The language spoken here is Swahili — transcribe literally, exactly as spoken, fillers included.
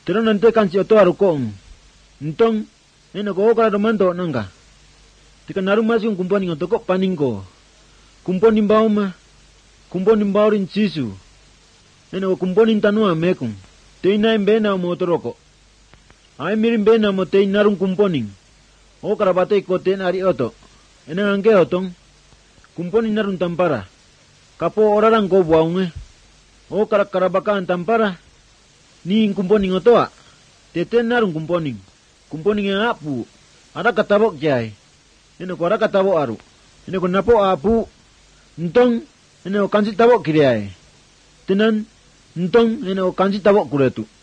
Tero nante kansi oto arukong. Ntong, neno ko okara domando nanga. Tika naru masi yung kumponi ng toko paningko. Kumponi mbauma, kumponi mbaurin sisu. Neno ko kumponi tanua mekong. Tei na imbena mo toroko. Ay mirin bena mo tei narung kumponing. Okara batay ko ten ari oto. Enang angke otong. Kumponi narung tampara. Kapo orarang ko buaunge. Okara karabakaan tampara. Ni kumponing otoa. Teten narung kumponing. Kumponing yang apu. Ada katabok jay. Ino ko ada katabok aru. Ino ko napo apu. Ntong. Ino kansi tabok kiriay. Tenan. Ntong. Ino kansi tabok kuretu.